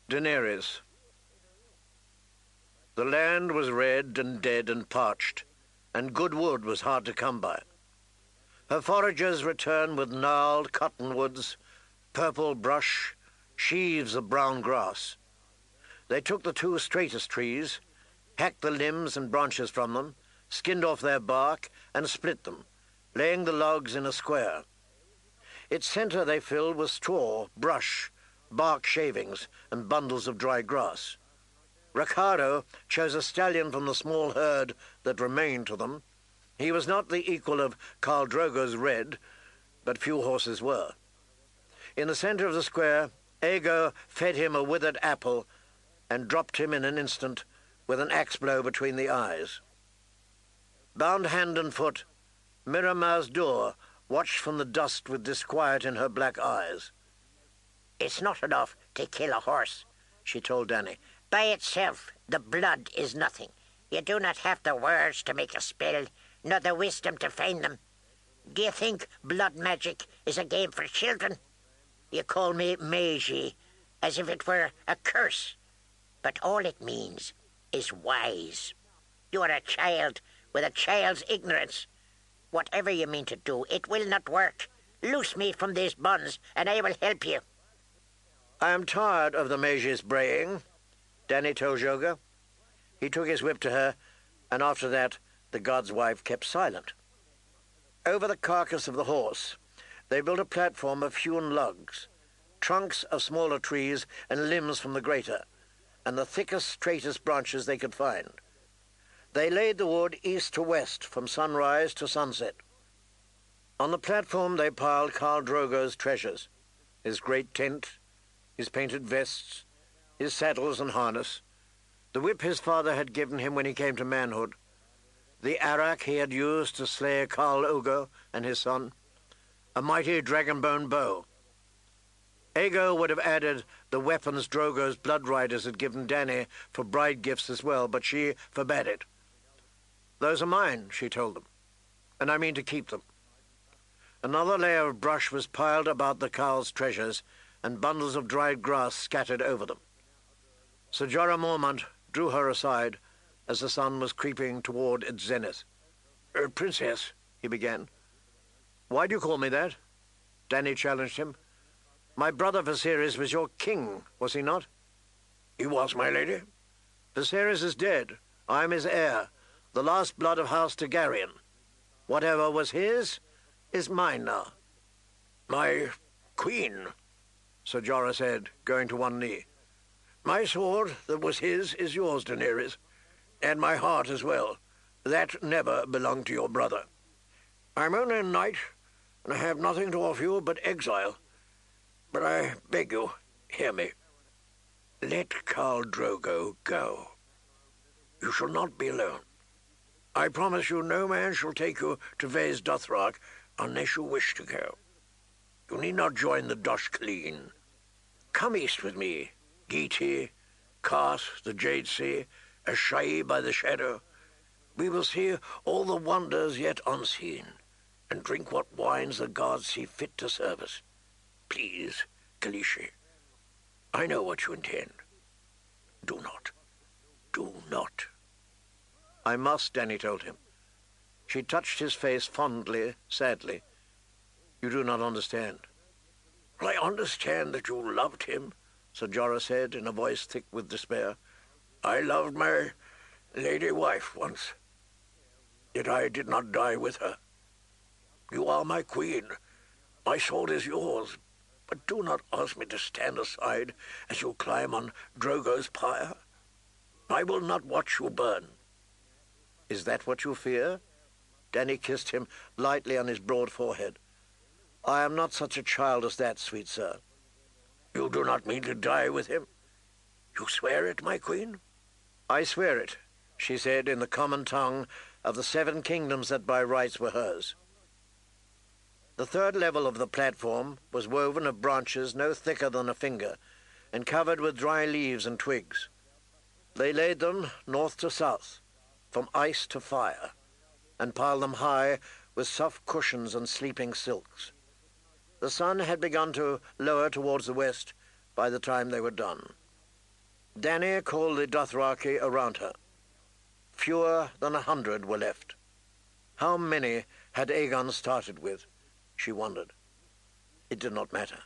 Daenerys. The land was red and dead and parched, and good wood was hard to come by. Her foragers returned with gnarled cottonwoods, purple brush, sheaves of brown grass. They took the two straightest trees, hacked the limbs and branches from them, skinned off their bark, and split them, laying the logs in a square. Its center they filled with straw, brush, bark shavings, and bundles of dry grass. Ricardo chose a stallion from the small herd that remained to them. He was not the equal of Khal Drogo's Red, but few horses were. In the center of the square, Aego fed him a withered apple and dropped him in an instant with an axe blow between the eyes. Bound hand and foot, Mirra Maz Duur watched from the dust with disquiet in her black eyes. "It's not enough to kill a horse," she told Dany. "By itself, the blood is nothing. You do not have the words to make a spell, nor the wisdom to find them. Do you think blood magic is a game for children? You call me Magi, as if it were a curse. But all it means is wise. You are a child with a child's ignorance. Whatever you mean to do, it will not work. Loose me from these bonds, and I will help you." "I am tired of the Magi's braying," Dany told Joga. He took his whip to her, and after that the god's wife kept silent. Over the carcass of the horse they built a platform of hewn logs, trunks of smaller trees and limbs from the greater, and the thickest, straightest branches they could find. They laid the wood east to west, from sunrise to sunset. On the platform they piled Khal Drogo's treasures, his great tent, his painted vests, his saddles and harness, the whip his father had given him when he came to manhood, the arak he had used to slay Khal Ugo and his son, a mighty dragon-bone bow. Aego would have added the weapons Drogo's blood riders had given Dany for bride gifts as well, but she forbade it. "Those are mine," she told them, "and I mean to keep them." Another layer of brush was piled about the Khal's treasures, and bundles of dried grass scattered over them. Ser Jorah Mormont drew her aside as the sun was creeping toward its zenith. "Princess," he began. "Why do you call me that?" Dany challenged him. "My brother Viserys was your king, was he not?" "He was, my lady." "Viserys is dead. I am his heir, the last blood of House Targaryen. Whatever was his is mine now." "My queen," Ser Jorah said, going to one knee. "My sword that was his is yours, Daenerys, and my heart as well. That never belonged to your brother. I'm only a knight, and I have nothing to offer you but exile. But I beg you, hear me. Let Khal Drogo go. You shall not be alone. I promise you no man shall take you to Vaes Dothrak unless you wish to go. You need not join the Dosh Khaleen. Come east with me, Giti, Kart, the Jade Sea, Asshai by the Shadow. We will see all the wonders yet unseen, and drink what wines the gods see fit to serve us. Please, Khaleesi, I know what you intend. Do not. Do not." "I must," Dany told him. She touched his face fondly, sadly. "You do not understand." "Well, I understand that you loved him," Ser Jorah said in a voice thick with despair. "I loved my lady wife once, yet I did not die with her. You are my queen. My sword is yours, but do not ask me to stand aside as you climb on Drogo's pyre. I will not watch you burn." "Is that what you fear?" Dany kissed him lightly on his broad forehead. "I am not such a child as that, sweet sir." "You do not mean to die with him? You swear it, my queen?" "I swear it," she said in the common tongue of the 7 kingdoms that by rights were hers. The third level of the platform was woven of branches no thicker than a finger, and covered with dry leaves and twigs. They laid them north to south, from ice to fire, and piled them high with soft cushions and sleeping silks. The sun had begun to lower towards the west by the time they were done. Dany called the Dothraki around her. Fewer than 100 were left. How many had Aegon started with? She wondered. It did not matter.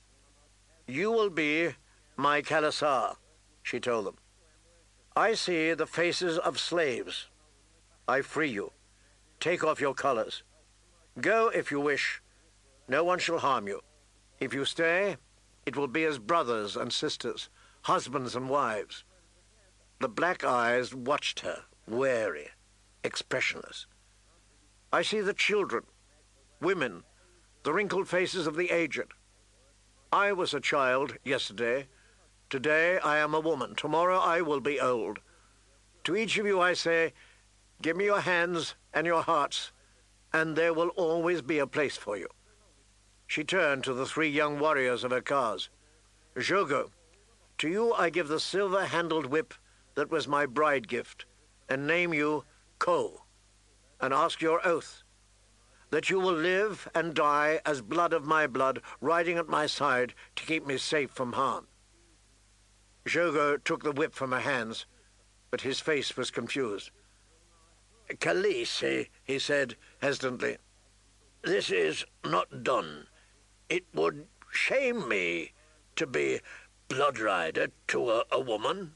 You will be my Khalasar, she told them. I see the faces of slaves. I free you. Take off your collars. Go if you wish. No one shall harm you. If you stay, it will be as brothers and sisters, husbands and wives. The black eyes watched her, wary, expressionless. I see the children, women, the wrinkled faces of the aged. I was a child yesterday. Today I am a woman. Tomorrow I will be old. To each of you I say, give me your hands and your hearts, and there will always be a place for you. She turned to the 3 young warriors of her cars. Jhogo, to you I give the silver-handled whip that was my bride gift, and name you Ko, and ask your oath, that you will live and die as blood of my blood, riding at my side to keep me safe from harm. Jhogo took the whip from her hands, but his face was confused. Khaleesi, he said hesitantly, this is not done. It would shame me to be blood rider to a woman.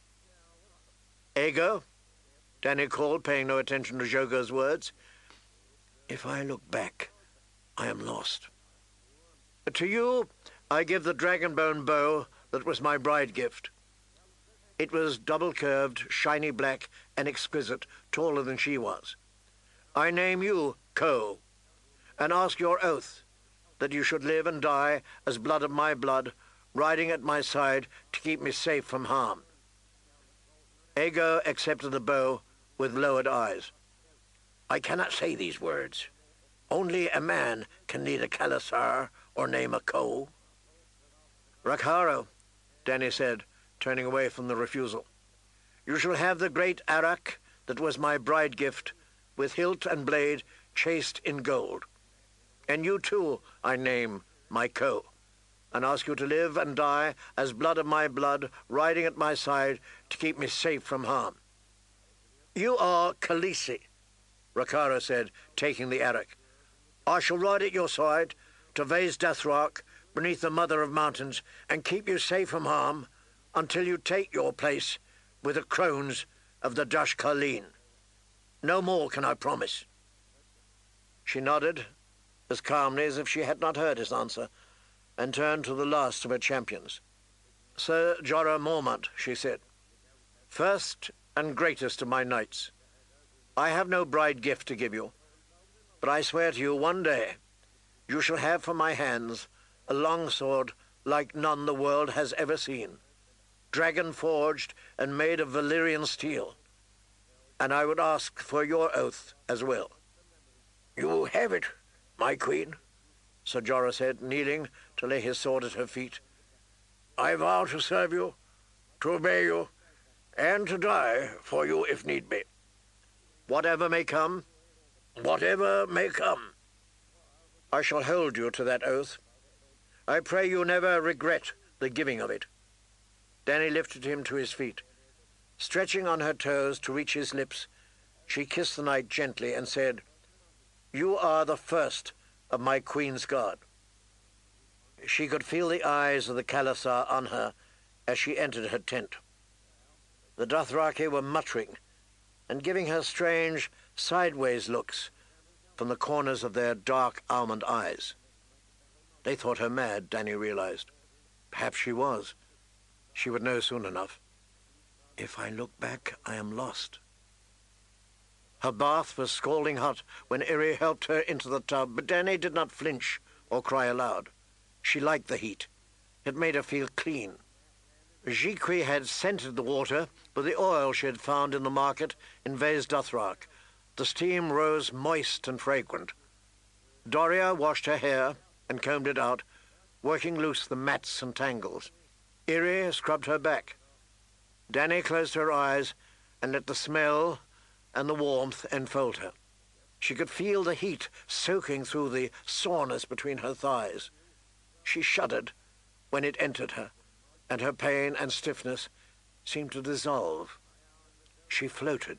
Aego, Dany called, paying no attention to Jhogo's words. If I look back, I am lost. To you, I give the dragonbone bow that was my bride gift. It was double-curved, shiny black, and exquisite, taller than she was. I name you Ko, and ask your oath that you should live and die as blood of my blood, riding at my side to keep me safe from harm. Aego accepted the bow with lowered eyes. I cannot say these words. Only a man can lead a Khalasar or name a Ko. Rakharo, Dany said, turning away from the refusal. You shall have the great arak that was my bride gift, with hilt and blade chased in gold. And you too I name my Ko, and ask you to live and die as blood of my blood, riding at my side to keep me safe from harm. You are Khaleesi, Rakharo said, taking the arak. I shall ride at your side to Vaes Dothrak, beneath the Mother of Mountains, and keep you safe from harm until you take your place with the crones of the Dosh Khaleen. No more can I promise. She nodded, as calmly as if she had not heard his answer, and turned to the last of her champions. Sir Jorah Mormont, she said, first and greatest of my knights, I have no bride gift to give you, but I swear to you one day you shall have from my hands a long sword like none the world has ever seen, dragon-forged and made of Valyrian steel, and I would ask for your oath as well. You have it, my queen, Sir Jorah said, kneeling to lay his sword at her feet. I vow to serve you, to obey you, and to die for you if need be. Whatever may come? Whatever may come. I shall hold you to that oath. I pray you never regret the giving of it. Dany lifted him to his feet. Stretching on her toes to reach his lips, she kissed the knight gently and said, You are the first of my queen's guard. She could feel the eyes of the Khalasar on her as she entered her tent. The Dothraki were muttering and giving her strange, sideways looks from the corners of their dark almond eyes. They thought her mad, Dany realized. Perhaps she was. She would know soon enough. If I look back, I am lost. Her bath was scalding hot when Irri helped her into the tub, but Dany did not flinch or cry aloud. She liked the heat. It made her feel clean. Jiqui had scented the water with the oil she had found in the market in Vaes Dothrak. The steam rose moist and fragrant. Doria washed her hair and combed it out, working loose the mats and tangles. Irri scrubbed her back. Dany closed her eyes and let the smell and the warmth enfold her. She could feel the heat soaking through the soreness between her thighs. She shuddered when it entered her, and her pain and stiffness seemed to dissolve. She floated.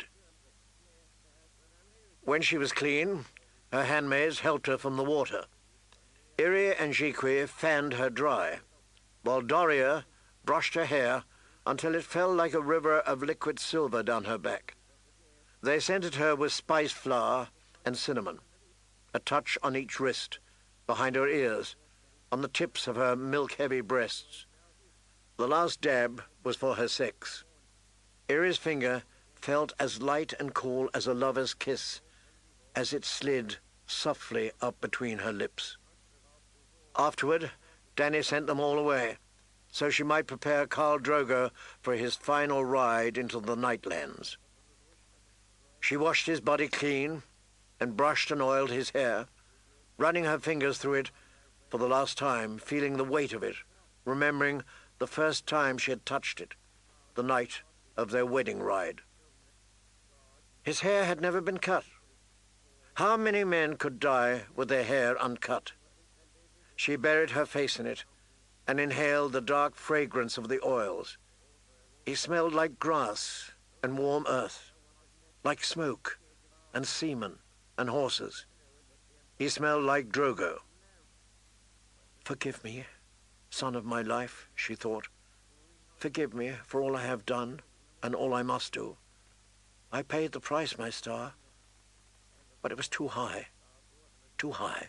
When she was clean, her handmaids helped her from the water. Iri and Jiqui fanned her dry, while Doria brushed her hair until it fell like a river of liquid silver down her back. They scented her with spiced flour and cinnamon, a touch on each wrist, behind her ears, on the tips of her milk-heavy breasts. The last dab was for her sex. Iri's finger felt as light and cool as a lover's kiss as it slid softly up between her lips. Afterward, Dany sent them all away, so she might prepare Khal Drogo for his final ride into the Nightlands. She washed his body clean and brushed and oiled his hair, running her fingers through it for the last time, feeling the weight of it, remembering the first time she had touched it, the night of their wedding ride. His hair had never been cut. How many men could die with their hair uncut? She buried her face in it and inhaled the dark fragrance of the oils. He smelled like grass and warm earth, like smoke and semen and horses. He smelled like Drogo. "Forgive me, son of my life," she thought. "Forgive me for all I have done and all I must do. I paid the price, my star, but it was too high, too high."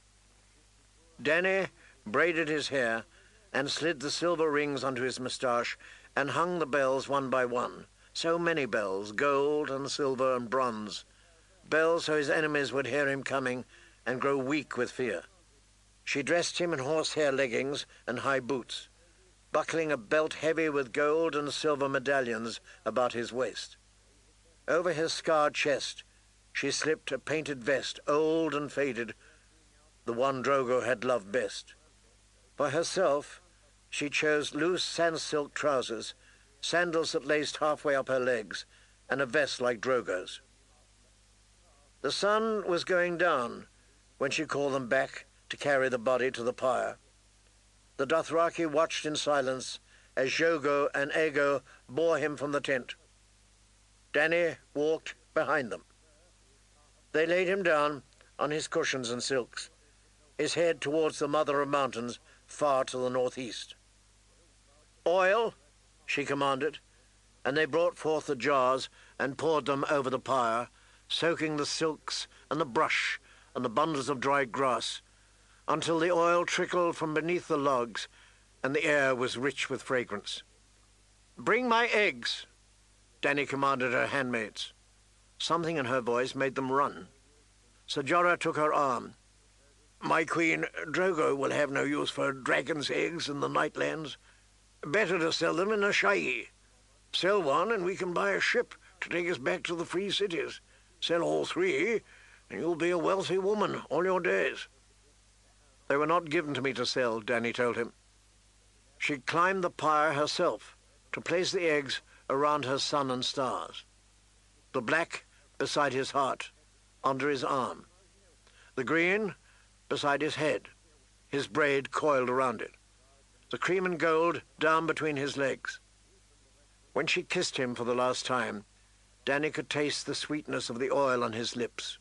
Dany braided his hair and slid the silver rings onto his moustache and hung the bells one by one. So many bells, gold and silver and bronze. Bells so his enemies would hear him coming and grow weak with fear. She dressed him in horsehair leggings and high boots, buckling a belt heavy with gold and silver medallions about his waist. Over his scarred chest, she slipped a painted vest, old and faded, the one Drogo had loved best. For herself, she chose loose sans-silk trousers, sandals that laced halfway up her legs, and a vest like Drogo's. The sun was going down when she called them back to carry the body to the pyre. The Dothraki watched in silence as Drogo and Aego bore him from the tent. Dany walked behind them. They laid him down on his cushions and silks, his head towards the mother of mountains far to the northeast. "Oil," she commanded, and they brought forth the jars and poured them over the pyre, soaking the silks and the brush and the bundles of dried grass, until the oil trickled from beneath the logs and the air was rich with fragrance. "Bring my eggs," Dany commanded her handmaids. Something in her voice made them run. Ser Jorah took her arm. "My queen, Drogo will have no use for dragon's eggs in the Nightlands. Better to sell them in Asshai. Sell one and we can buy a ship to take us back to the free cities. Sell all three and you'll be a wealthy woman all your days." "They were not given to me to sell," Dany told him. She climbed the pyre herself to place the eggs around her sun and stars. The black beside his heart, under his arm. The green beside his head, his braid coiled around it. The cream and gold down between his legs. When she kissed him for the last time, Dany could taste the sweetness of the oil on his lips.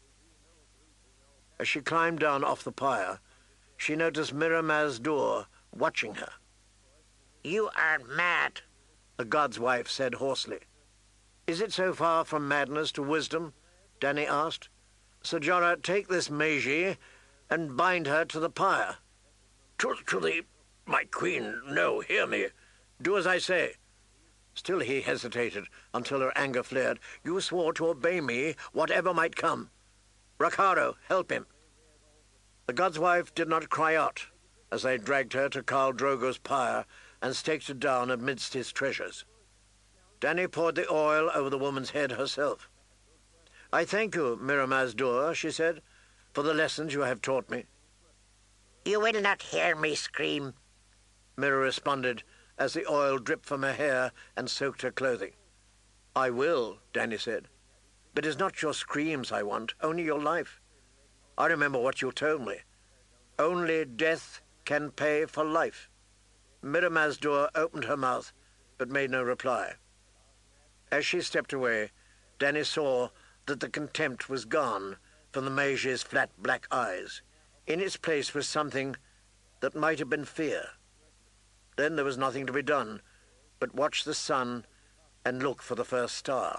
As she climbed down off the pyre, she noticed Mirra Maz Duur watching her. "You are mad," the god's wife said hoarsely. "Is it so far from madness to wisdom?" Dany asked. "Ser Jorah, take this Magi and bind her to the pyre." To the... My queen, no, hear me. Do as I say." Still he hesitated until her anger flared. "You swore to obey me, whatever might come. Rakharo, help him." The god's wife did not cry out as they dragged her to Khal Drogo's pyre and staked her down amidst his treasures. Dany poured the oil over the woman's head herself. "I thank you, Mirra Maz Duur," she said, "for the lessons you have taught me." "You will not hear me scream," Mirra responded as the oil dripped from her hair and soaked her clothing. "I will," Dany said, "but it is not your screams I want, only your life. I remember what you told me. Only death can pay for life." Mirra Maz Duur opened her mouth but made no reply. As she stepped away, Danny saw that the contempt was gone from the Mage's flat black eyes. In its place was something that might have been fear. Then there was nothing to be done but watch the sun and look for the first star.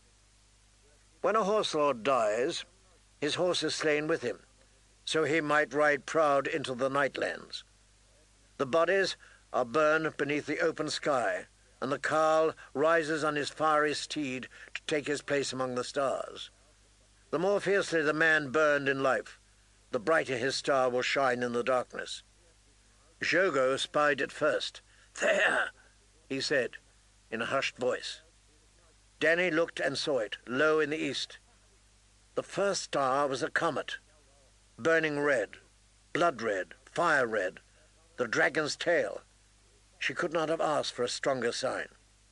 When a horse lord dies, his horse is slain with him, so he might ride proud into the nightlands. The bodies are burned beneath the open sky, and the carle rises on his fiery steed to take his place among the stars. The more fiercely the man burned in life, the brighter his star will shine in the darkness. Jogo spied it first. "There," he said, in a hushed voice. Danny looked and saw it, low in the east. The first star was a comet, burning red, blood red, fire red, the dragon's tail. She could not have asked for a stronger sign.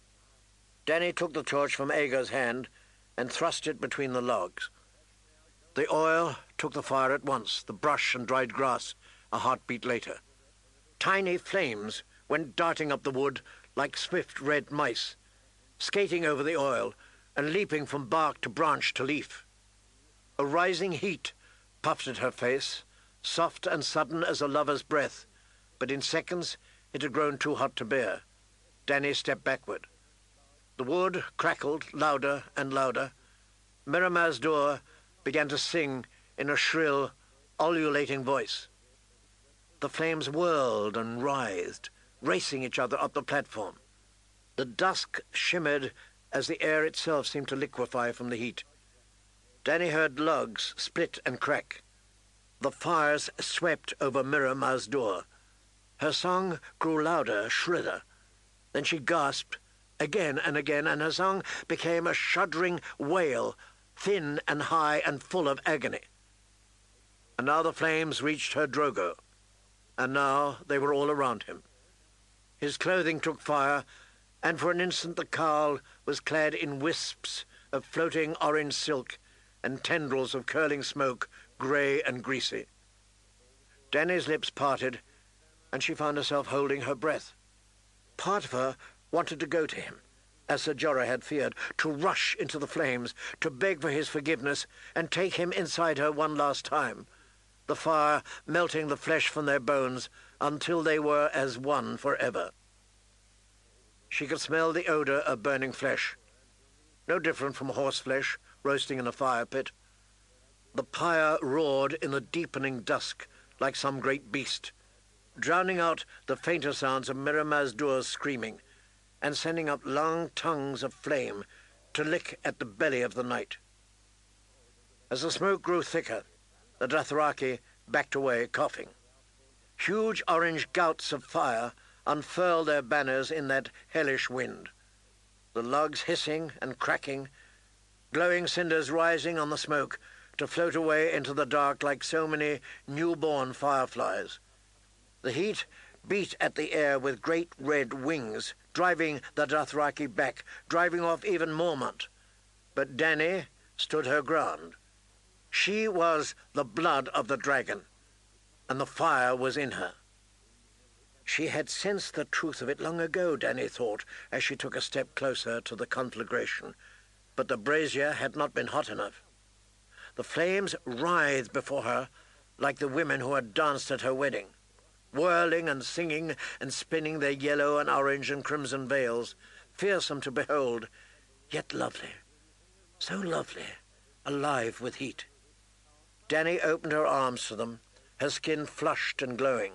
Danny took the torch from Ager's hand and thrust it between the logs. The oil took the fire at once, the brush and dried grass a heartbeat later. Tiny flames went darting up the wood like swift red mice, skating over the oil and leaping from bark to branch to leaf. A rising heat puffed at her face, soft and sudden as a lover's breath, but in seconds it had grown too hot to bear. Danny stepped backward. The wood crackled louder and louder. Mirror Mazdur began to sing in a shrill, ululating voice. The flames whirled and writhed, racing each other up the platform. The dusk shimmered as the air itself seemed to liquefy from the heat. Danny heard logs split and crack. The fires swept over Mirror Mazdur. Her song grew louder, shriller. Then she gasped again and again, and her song became a shuddering wail, thin and high and full of agony. And now the flames reached her Drogo, and now they were all around him. His clothing took fire, and for an instant the carle was clad in wisps of floating orange silk and tendrils of curling smoke, grey and greasy. Danny's lips parted, and she found herself holding her breath. Part of her wanted to go to him, as Ser Jorah had feared, to rush into the flames, to beg for his forgiveness, and take him inside her one last time, the fire melting the flesh from their bones until they were as one forever. She could smell the odor of burning flesh, no different from horse flesh roasting in a fire pit. The pyre roared in the deepening dusk like some great beast, drowning out the fainter sounds of Mirror Mazdur's screaming, and sending up long tongues of flame to lick at the belly of the night. As the smoke grew thicker, the Dothraki backed away, coughing. Huge orange gouts of fire unfurled their banners in that hellish wind, the logs hissing and cracking, glowing cinders rising on the smoke to float away into the dark like so many newborn fireflies. The heat beat at the air with great red wings, driving the Dothraki back, driving off even Mormont. But Danny stood her ground. She was the blood of the dragon, and the fire was in her. She had sensed the truth of it long ago, Danny thought, as she took a step closer to the conflagration, but the brazier had not been hot enough. The flames writhed before her like the women who had danced at her wedding, whirling and singing and spinning their yellow and orange and crimson veils, fearsome to behold, yet lovely, so lovely, alive with heat. Danny opened her arms to them, her skin flushed and glowing.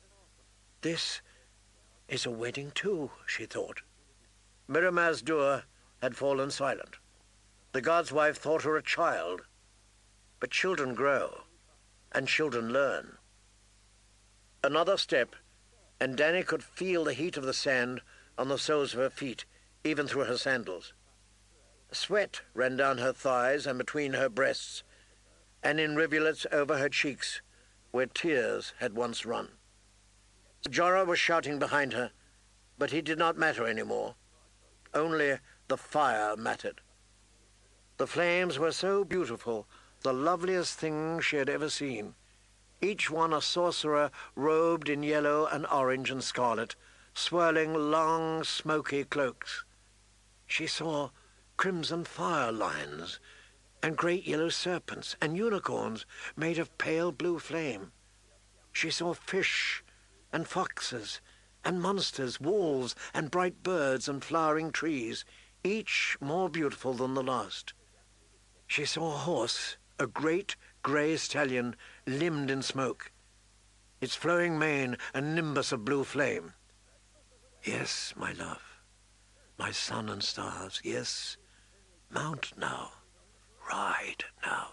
This is a wedding too, she thought. Mirror Mazdur had fallen silent. The god's wife thought her a child, but children grow, and children learn. Another step, and Danny could feel the heat of the sand on the soles of her feet, even through her sandals. Sweat ran down her thighs and between her breasts, and in rivulets over her cheeks, where tears had once run. Jorah was shouting behind her, but he did not matter any more. Only the fire mattered. The flames were so beautiful, the loveliest things she had ever seen, each one a sorcerer robed in yellow and orange and scarlet, swirling long, smoky cloaks. She saw crimson fire lions and great yellow serpents and unicorns made of pale blue flame. She saw fish and foxes and monsters, wolves and bright birds and flowering trees, each more beautiful than the last. She saw a horse, a great grey stallion limned in smoke, its flowing mane a nimbus of blue flame. Yes, my love, my sun and stars, yes, mount now, ride now.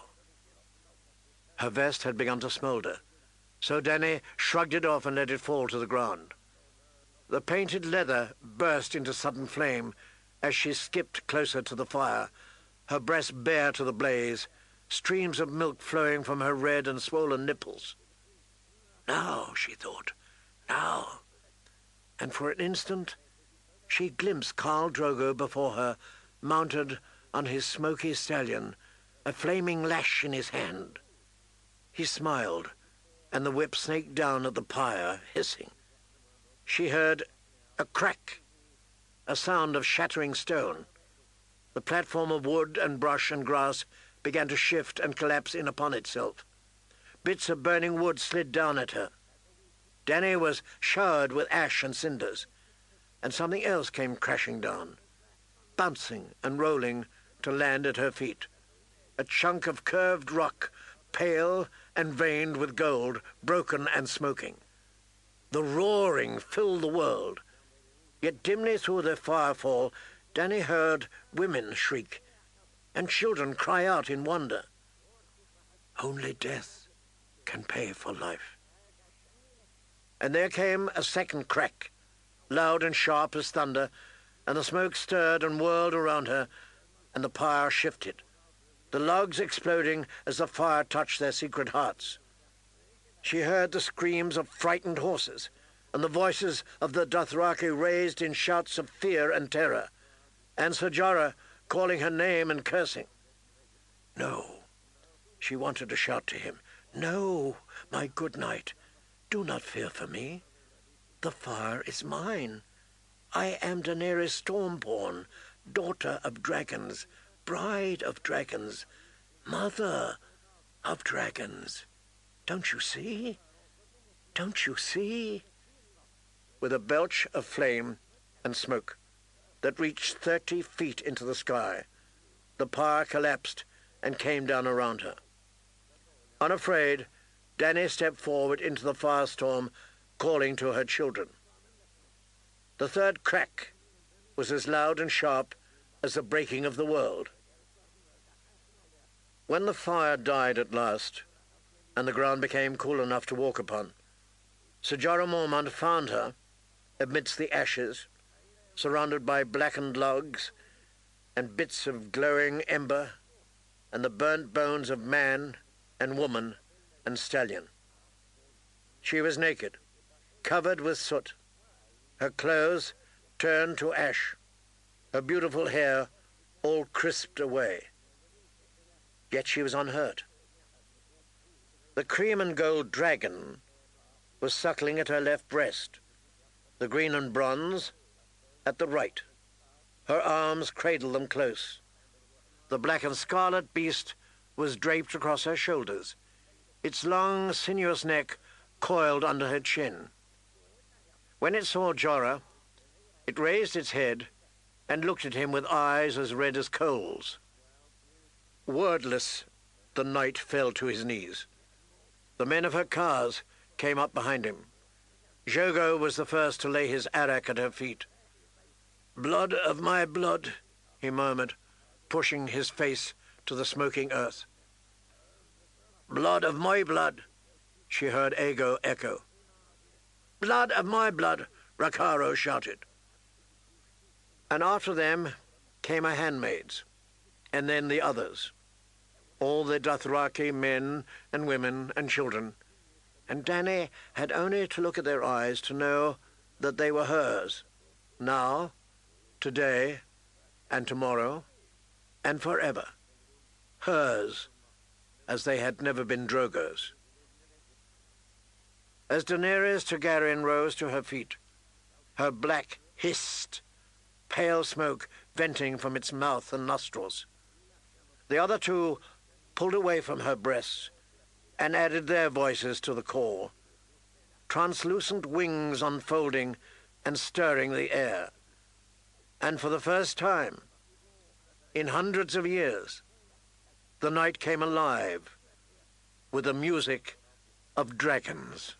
Her vest had begun to smoulder, so Dany shrugged it off and let it fall to the ground. The painted leather burst into sudden flame as she skipped closer to the fire, her breast bare to the blaze, streams of milk flowing from her red and swollen nipples. Now, she thought, now. And for an instant she glimpsed Khal Drogo before her, mounted on his smoky stallion, a flaming lash in his hand. He smiled, and the whip snaked down at the pyre, hissing. She heard a crack, a sound of shattering stone. The platform of wood and brush and grass began to shift and collapse in upon itself. Bits of burning wood slid down at her. Dany was showered with ash and cinders, and something else came crashing down, bouncing and rolling to land at her feet. A chunk of curved rock, pale and veined with gold, broken and smoking. The roaring filled the world. Yet dimly through the firefall, Dany heard women shriek, and children cry out in wonder. Only death can pay for life. And there came a second crack, loud and sharp as thunder, and the smoke stirred and whirled around her, and the pyre shifted, the logs exploding as the fire touched their secret hearts. She heard the screams of frightened horses, and the voices of the Dothraki raised in shouts of fear and terror, and Ser Jorah calling her name and cursing. No, she wanted to shout to him. No, my good knight, do not fear for me. The fire is mine. I am Daenerys Stormborn, daughter of dragons, bride of dragons, mother of dragons. Don't you see? Don't you see? With a belch of flame and smoke that reached 30 feet into the sky, the pyre collapsed and came down around her. Unafraid, Dany stepped forward into the firestorm, calling to her children. The third crack was as loud and sharp as the breaking of the world. When the fire died at last, and the ground became cool enough to walk upon, Ser Jorah Mormont found her amidst the ashes, surrounded by blackened logs and bits of glowing ember and the burnt bones of man and woman and stallion. She was naked, covered with soot, her clothes turned to ash, her beautiful hair all crisped away. Yet she was unhurt. The cream and gold dragon was suckling at her left breast, the green and bronze at the right. Her arms cradled them close. The black and scarlet beast was draped across her shoulders, its long, sinuous neck coiled under her chin. When it saw Jorah, it raised its head and looked at him with eyes as red as coals. Wordless, the knight fell to his knees. The men of her cars came up behind him. Drogo was the first to lay his arak at her feet. "Blood of my blood," he murmured, pushing his face to the smoking earth. "Blood of my blood," she heard Aegon echo. "Blood of my blood," Rakharo shouted. And after them came her handmaids, and then the others, all the Dothraki men and women and children, and Dany had only to look at their eyes to know that they were hers, now, today, and tomorrow, and forever. Hers, as they had never been Drogo's. As Daenerys Targaryen rose to her feet, Her black hissed, pale smoke venting from its mouth and nostrils. The other two pulled away from her breasts and added their voices to the call, translucent wings unfolding and stirring the air. And for the first time, in hundreds of years, the night came alive with the music of dragons.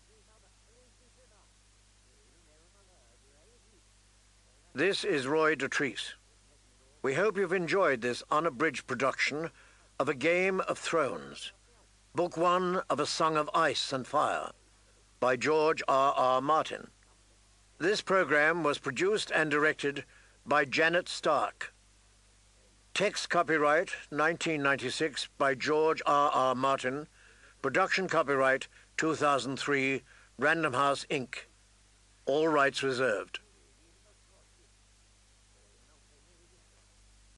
This is Roy Dotrice. We hope you've enjoyed this unabridged production of A Game of Thrones, Book 1 of A Song of Ice and Fire, by George R.R. Martin. This program was produced and directed by Janet Stark. Text copyright 1996 by George R.R. Martin. Production copyright 2003, Random House, Inc. All rights reserved.